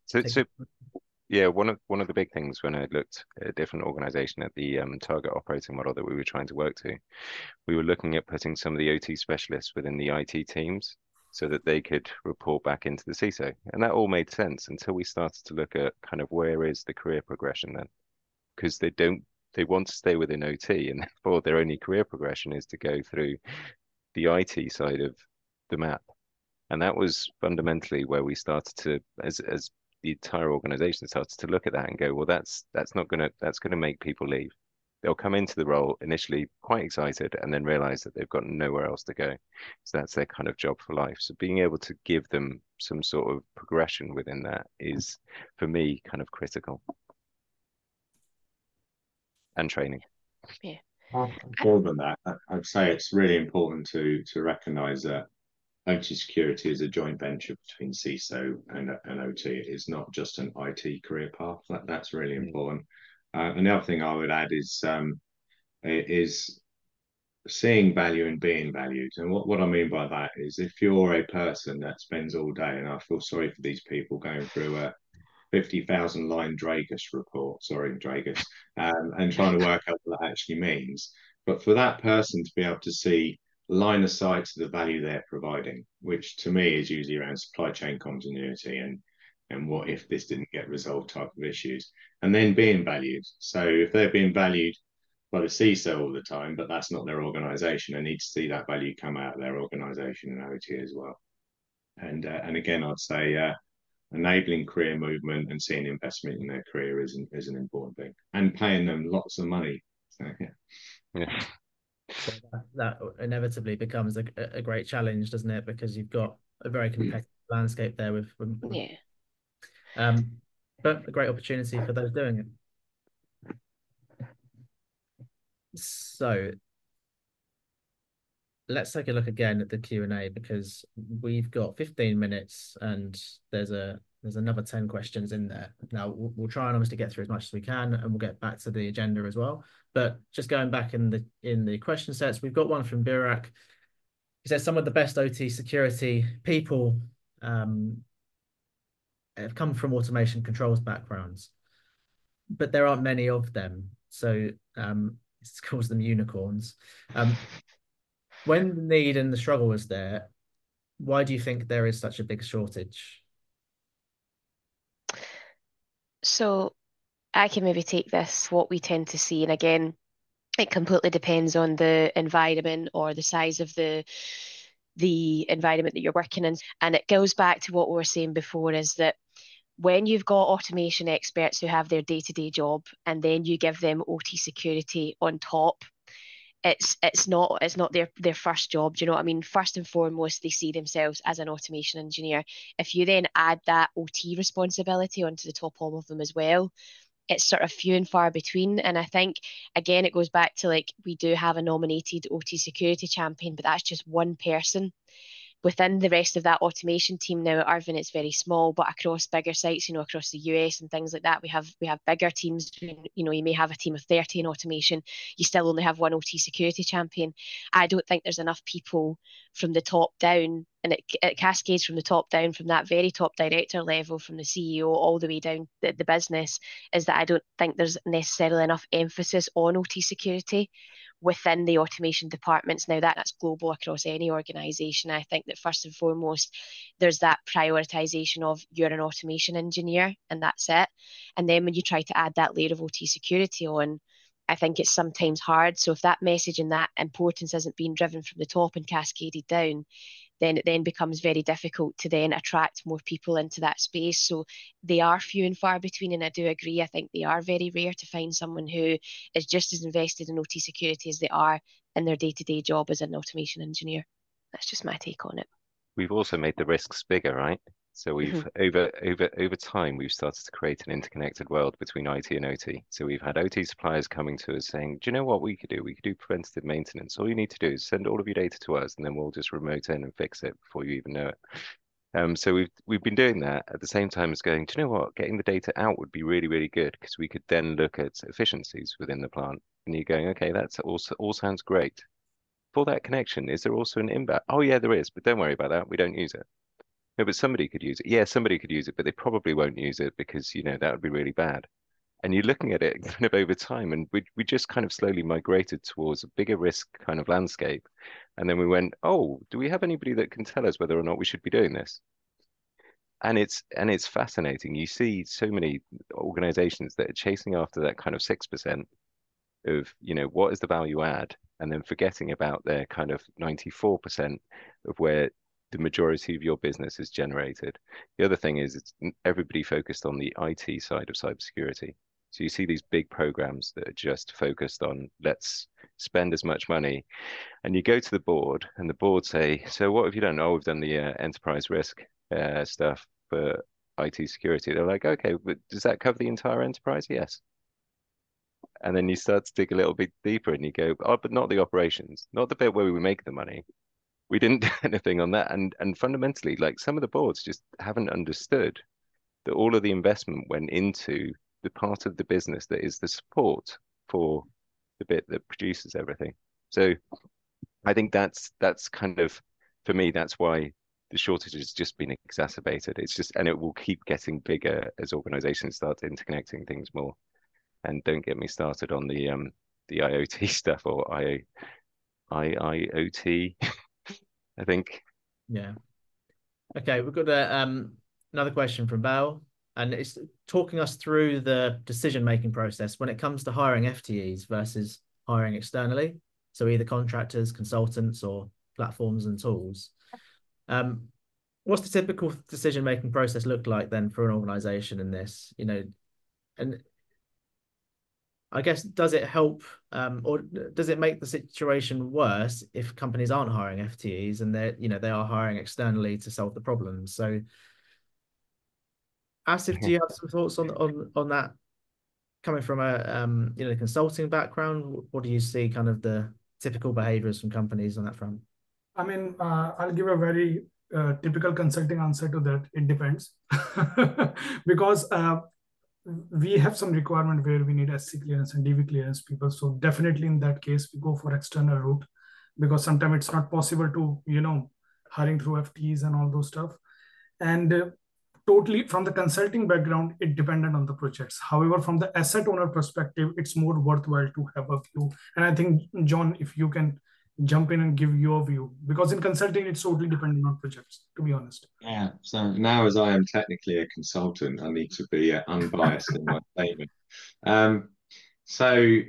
one of the big things when I looked at a different organization at the target operating model that we were trying to work to, we were looking at putting some of the OT specialists within the IT teams so that they could report back into the CISO. And that all made sense until we started to look at kind of where is the career progression then, because they want to stay within OT, and therefore their only career progression is to go through the IT side of the map. And that was fundamentally where we started to, as the entire organization started to look at that and go, well, that's going to make people leave. They'll come into the role initially quite excited and then realize that they've got nowhere else to go. So that's their kind of job for life. So being able to give them some sort of progression within that is, for me, kind of critical. And training. Yeah. More than that, I'd say it's really important to recognise that OT security is a joint venture between CISO and OT. It is not just an IT career path. That's really important. And the other thing I would add is seeing value and being valued. And what I mean by that is if you're a person that spends all day, and I feel sorry for these people going through a 50,000 line Dragus report, sorry, Dragus, and trying to work out what that actually means. But for that person to be able to see line of sight to the value they're providing, which to me is usually around supply chain continuity and what if this didn't get resolved type of issues, and then being valued. So if they're being valued by the CISO all the time, but that's not their organization, they need to see that value come out of their organization and OT as well. And again, I'd say enabling career movement and seeing investment in their career is an important thing, and paying them lots of money. So, Yeah. Well, that inevitably becomes a great challenge, doesn't it? Because you've got a very competitive landscape there with but a great opportunity for those doing it. So let's take a look again at the Q&A, because we've got 15 minutes and there's another 10 questions in there. Now we'll try and obviously get through as much as we can, and we'll get back to the agenda as well. But just going back in the question sets, we've got one from Burak. He says some of the best OT security people have come from automation controls backgrounds, but there aren't many of them. So it calls them unicorns. When the need and the struggle was there, why do you think there is such a big shortage? So I can maybe take this. What we tend to see, and again, it completely depends on the environment or the size of the environment that you're working in. And it goes back to what we were saying before, is that when you've got automation experts who have their day-to-day job and then you give them OT security on top, it's not their first job. Do you know what I mean? First and foremost, they see themselves as an automation engineer. If you then add that OT responsibility onto the top of them as well, it's sort of few and far between. And I think, again, it goes back to, like, we do have a nominated OT security champion, but that's just one person. Within the rest of that automation team now at Irvine, it's very small, but across bigger sites, across the US and things like that, we have bigger teams. You may have a team of 30 in automation. You still only have one OT security champion. I don't think there's enough people from the top down, and it cascades from the top down, from that very top director level, from the CEO all the way down the business, is that I don't think there's necessarily enough emphasis on OT security within the automation departments. Now that's global across any organization. I think that first and foremost, there's that prioritization of you're an automation engineer and that's it. And then when you try to add that layer of OT security on, I think it's sometimes hard. So if that message and that importance isn't being driven from the top and cascaded down, then it then becomes very difficult to then attract more people into that space. So they are few and far between, and I do agree. I think they are very rare to find someone who is just as invested in OT security as they are in their day-to-day job as an automation engineer. That's just my take on it. We've also made the risks bigger, right? So we've over time we've started to create an interconnected world between IT and OT. So we've had OT suppliers coming to us saying, "Do you know what we could do? We could do preventative maintenance. All you need to do is send all of your data to us, and then we'll just remote in and fix it before you even know it." So we've been doing that at the same time as going, "Do you know what? Getting the data out would be really, really good, because we could then look at efficiencies within the plant." And you're going, "Okay, that's all sounds great. For that connection, is there also an inbound?" "Oh yeah, there is, but don't worry about that. We don't use it." "No, but somebody could use it." "Yeah, somebody could use it, but they probably won't use it because, that would be really bad." And you're looking at it kind of over time, and we just kind of slowly migrated towards a bigger risk kind of landscape. And then we went, "Oh, do we have anybody that can tell us whether or not we should be doing this?" And it's fascinating. You see so many organizations that are chasing after that kind of 6% of, what is the value add, and then forgetting about their kind of 94% of where the majority of your business is generated. The other thing is it's everybody focused on the IT side of cybersecurity. So you see these big programs that are just focused on, let's spend as much money. And you go to the board, and the board say, "So what have you done?" "Oh, we've done the enterprise risk stuff for IT security." They're like, "Okay, but does that cover the entire enterprise?" "Yes." And then you start to dig a little bit deeper and you go, oh, but not the operations, not the bit where we make the money. We didn't do anything on that. And fundamentally, like some of the boards just haven't understood that all of the investment went into the part of the business that is the support for the bit that produces everything. So I think that's kind of, for me, that's why the shortage has just been exacerbated. It's just, and it will keep getting bigger as organizations start interconnecting things more. And don't get me started on the IoT stuff or IIoT, I think. Yeah. Okay, we've got another question from Bal, and it's talking us through the decision-making process when it comes to hiring FTEs versus hiring externally. So either contractors, consultants, or platforms and tools. What's the typical decision-making process look like then for an organization in this? You know, and I guess, does it help or does it make the situation worse if companies aren't hiring FTEs and they are hiring externally to solve the problems? So, Asif, do you have some thoughts on that? Coming from a consulting background, what do you see kind of the typical behaviors from companies on that front? I mean, I'll give a very typical consulting answer to that. It depends because we have some requirement where we need SC clearance and DV clearance people. So definitely in that case, we go for external route because sometimes it's not possible to, hiring through FTEs and all those stuff. And totally from the consulting background, it depended on the projects. However, from the asset owner perspective, it's more worthwhile to have a view. And I think, John, if you can jump in and give your view, because in consulting it's totally dependent on projects, to be honest. Yeah. So now, as I am technically a consultant, I need to be unbiased in my statement. So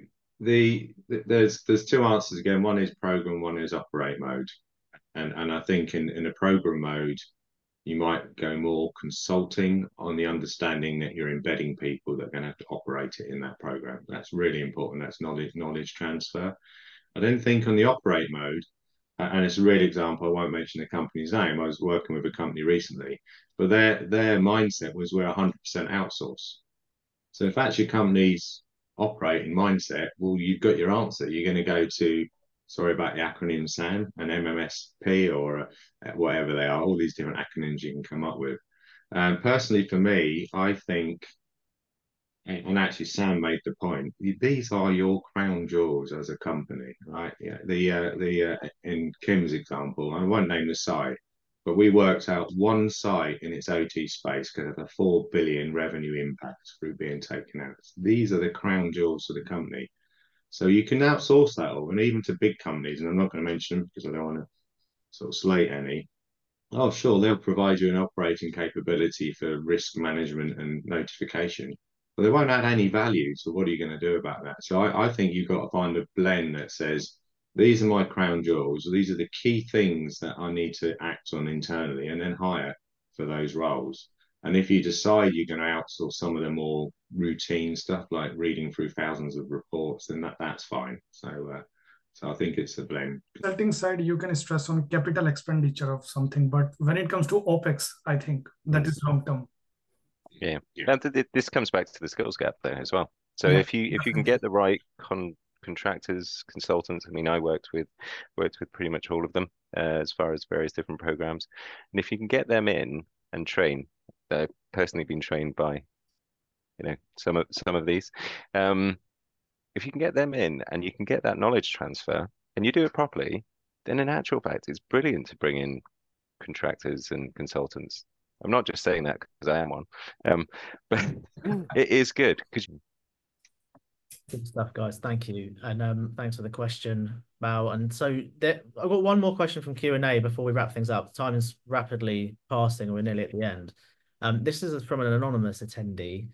there's two answers again. One is program, one is operate mode, and I think in a program mode, you might go more consulting on the understanding that you're embedding people that are going to have to operate it in that program. That's really important. That's knowledge transfer. I then think on the operate mode, and it's a real example. I won't mention the company's name. I was working with a company recently, but their mindset was we're 100% outsource. So if that's your company's operating mindset, well, you've got your answer. You're going to go to, sorry about the acronym, SAM, an MMSP or whatever they are, all these different acronyms you can come up with. Personally, for me, I think, and actually Sam made the point, these are your crown jewels as a company, right? Yeah, in Kim's example, I won't name the site, but we worked out one site in its OT space could have a 4 billion revenue impact through being taken out. These are the crown jewels of the company. So you can outsource that all, and even to big companies, and I'm not going to mention them because I don't want to sort of slate any. Oh, sure, they'll provide you an operating capability for risk management and notification, but they won't add any value. So what are you going to do about that? So I think you've got to find a blend that says, these are my crown jewels. These are the key things that I need to act on internally and then hire for those roles. And if you decide you're going to outsource some of the more routine stuff, like reading through thousands of reports, then that's fine. So I think it's a blend. Consulting side, you can stress on capital expenditure of something, but when it comes to OPEX, I think that is long term. Yeah. And this comes back to the skills gap there as well. So Yeah, if you can get the right contractors, consultants, I mean, I worked with pretty much all of them as far as various different programs, and if you can get them in and train, I've personally been trained by, some of these. If you can get them in and you can get that knowledge transfer and you do it properly, then in actual fact, it's brilliant to bring in contractors and consultants. I'm not just saying that because I am one, but it is good because. Good stuff, guys. Thank you, and thanks for the question, Mal. And so I've got one more question from Q&A before we wrap things up. Time is rapidly passing, we're nearly at the end. This is from an anonymous attendee,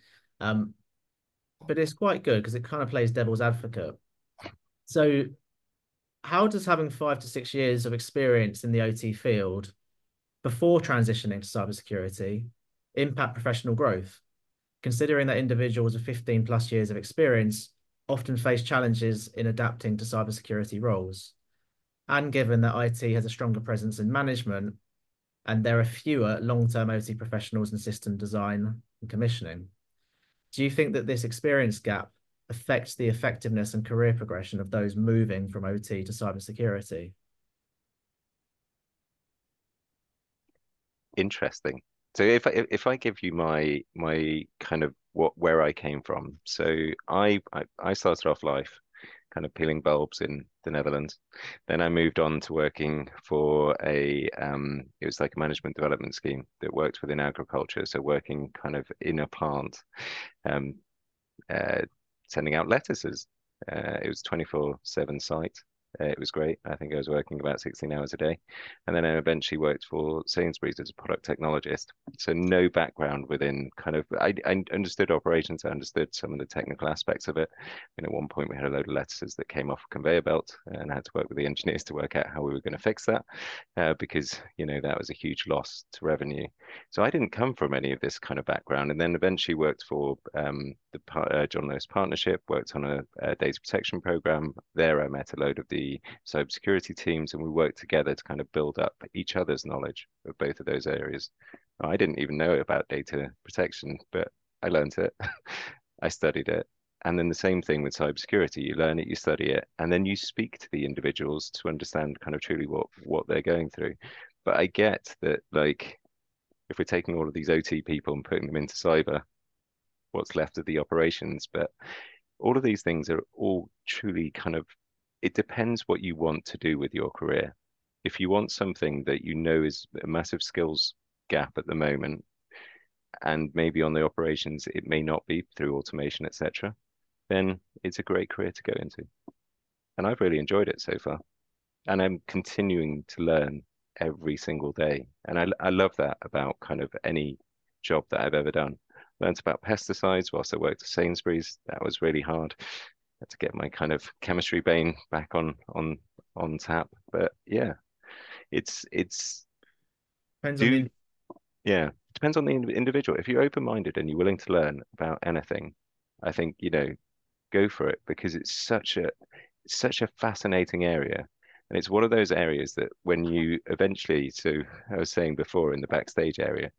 but it's quite good because it kind of plays devil's advocate. So, how does having 5 to 6 years of experience in the OT field before transitioning to cybersecurity impact professional growth, considering that individuals with 15 plus years of experience often face challenges in adapting to cybersecurity roles, and given that IT has a stronger presence in management and there are fewer long-term OT professionals in system design and commissioning? Do you think that this experience gap affects the effectiveness and career progression of those moving from OT to cybersecurity? Interesting. So if I give you my kind of where I came from, so I started off life kind of peeling bulbs in the Netherlands. Then I moved on to working for it was like a management development scheme that worked within agriculture. So working kind of in a plant, um, uh, sending out lettuces. It was 24/7 site. It was great. I think I was working about 16 hours a day. And then I eventually worked for Sainsbury's as a product technologist. So no background within kind of, I understood operations. I understood some of the technical aspects of it. And at one point we had a load of lettuces that came off a conveyor belt and I had to work with the engineers to work out how we were going to fix that because, that was a huge loss to revenue. So I didn't come from any of this kind of background, and then eventually worked for the John Lewis Partnership, worked on a data protection program. There I met a load of the cybersecurity teams, and we worked together to kind of build up each other's knowledge of both of those areas. I didn't even know about data protection, but I learned it. I studied it. And then the same thing with cybersecurity. You learn it, you study it, and then you speak to the individuals to understand kind of truly what they're going through. But I get that, like, if we're taking all of these OT people and putting them into cyber, what's left of the operations? But all of these things are all truly kind of, it depends what you want to do with your career. If you want something that is a massive skills gap at the moment, and maybe on the operations, it may not be through automation, etc., then it's a great career to go into. And I've really enjoyed it so far. And I'm continuing to learn every single day. And I love that about kind of any job that I've ever done. Learned about pesticides whilst I worked at Sainsbury's. That was really hard. Had to get my kind of chemistry brain back on tap. But yeah, it's Depends on yeah, depends on the individual. If you're open-minded and you're willing to learn about anything, I think, go for it, because it's such a fascinating area. And it's one of those areas that when you eventually, so I was saying before in the backstage area,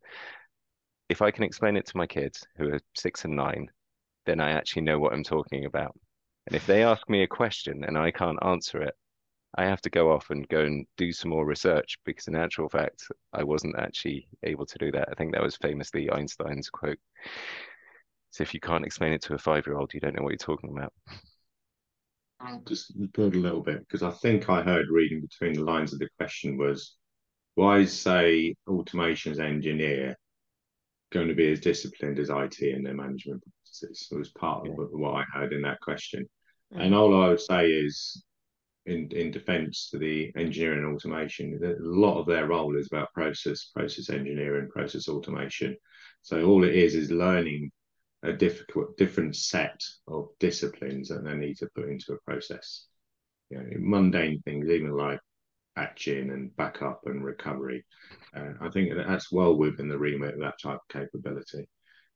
if I can explain it to my kids who are 6 and 9, then I actually know what I'm talking about. And if they ask me a question and I can't answer it, I have to go off and go and do some more research, because in actual fact, I wasn't actually able to do that. I think that was famously Einstein's quote. So if you can't explain it to a 5-year-old, you don't know what you're talking about. I'll just build a little bit, because I think I heard reading between the lines of the question was, why is, say, automations engineer going to be as disciplined as IT in their management practices? It was part of what I heard in that question. And all I would say is, in defense to the engineering and automation, a lot of their role is about process engineering, process automation. So all it is learning a different set of disciplines that they need to put into a process. Mundane things, even like patching and backup and recovery. I think that's well within the remit of that type of capability.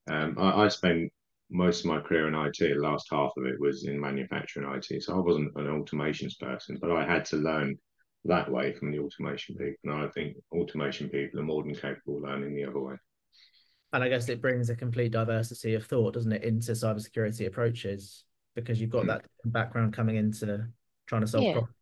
I spent most of my career in IT. The last half of it was in manufacturing IT. So I wasn't an automations person, but I had to learn that way from the automation people. And I think automation people are more than capable of learning the other way. And I guess it brings a complete diversity of thought, doesn't it, into cybersecurity approaches, because you've got that background coming into trying to solve problems.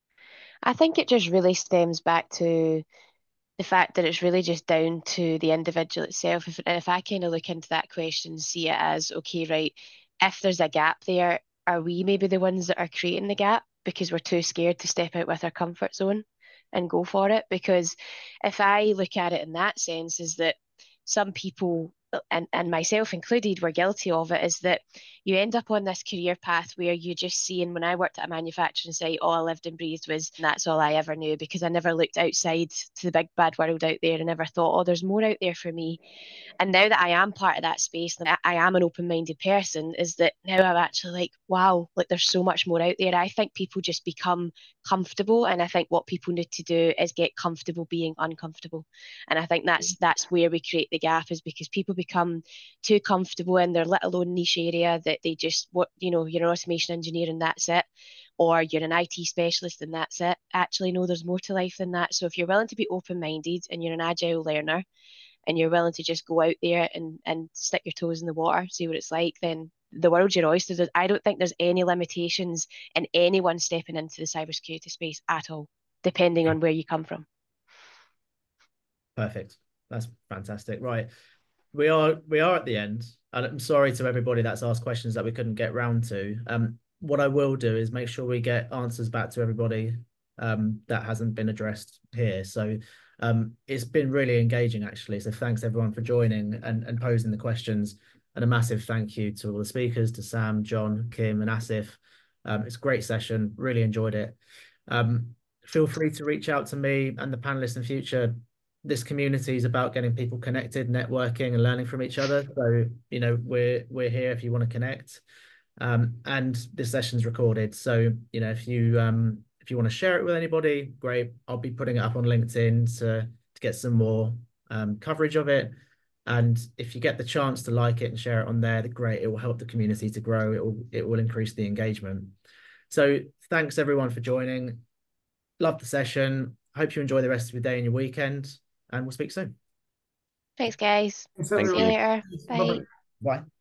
I think it just really stems back to the fact that it's really just down to the individual itself. If I kind of look into that question and see it as, okay, right, if there's a gap there, are we maybe the ones that are creating the gap because we're too scared to step out with our comfort zone and go for it? Because if I look at it in that sense, is that some people, and myself included, were guilty of it, is that you end up on this career path where you just see, and when I worked at a manufacturing site, all I lived and breathed was, and that's all I ever knew, because I never looked outside to the big bad world out there and never thought, oh, there's more out there for me. And now that I am part of that space, and I am an open-minded person, is that now I'm actually like, wow, like there's so much more out there. I think people just become comfortable, and I think what people need to do is get comfortable being uncomfortable. And I think that's where we create the gap, is because people become too comfortable in their little own niche area that they just, you're an automation engineer and that's it, or you're an IT specialist and that's it. Actually, no, there's more to life than that. So if you're willing to be open-minded and you're an agile learner and you're willing to just go out there and stick your toes in the water, see what it's like, then the world's your oyster. I don't think there's any limitations in anyone stepping into the cybersecurity space at all, depending on where you come from. Perfect. That's fantastic. Right. We are at the end, and I'm sorry to everybody that's asked questions that we couldn't get round to. What I will do is make sure we get answers back to everybody that hasn't been addressed here. So it's been really engaging, actually. So thanks everyone for joining and posing the questions, and a massive thank you to all the speakers, to Sam, John, Kim, and Asif. It's a great session. Really enjoyed it. Feel free to reach out to me and the panelists in future. This community is about getting people connected, networking, and learning from each other. So, you know, we're here if you want to connect. And this session's recorded. So, you know, if you want to share it with anybody, great. I'll be putting it up on LinkedIn to get some more coverage of it. And if you get the chance to like it and share it on there, great. It will help the community to grow. It will increase the engagement. So thanks everyone for joining. Love the session. Hope you enjoy the rest of your day and your weekend. And we'll speak soon. Thanks, guys. Thanks, See you everyone. later. Bye-bye. Bye. Bye.